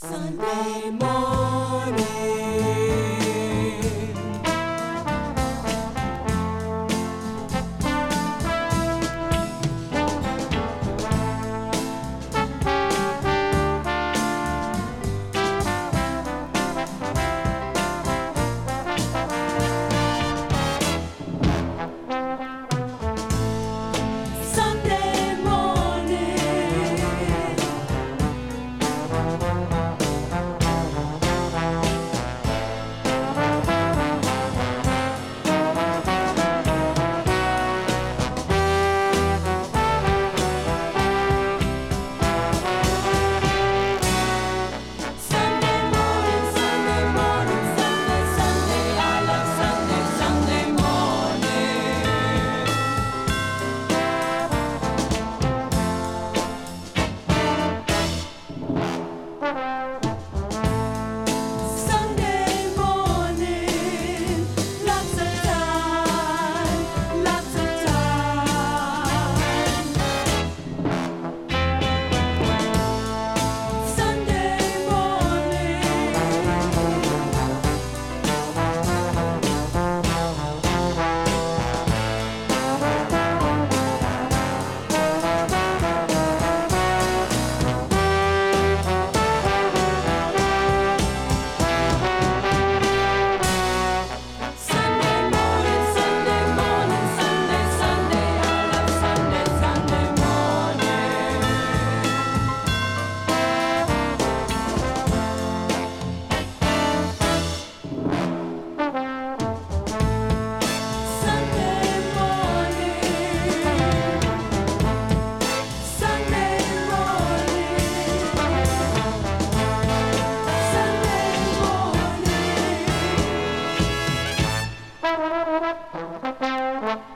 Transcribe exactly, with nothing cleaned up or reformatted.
Sunday morning. Sunday morning. Sunday morning, Sunday morning, Sunday, Sunday, I love Sunday, Sunday morning. Sunday morning, lots of time, lots of time. Sunday morning. Sunday morning, Sunday morning, Sunday, Sunday, I love Sunday, Sunday morning. Sunday morning. Sunday morning. Sunday morning.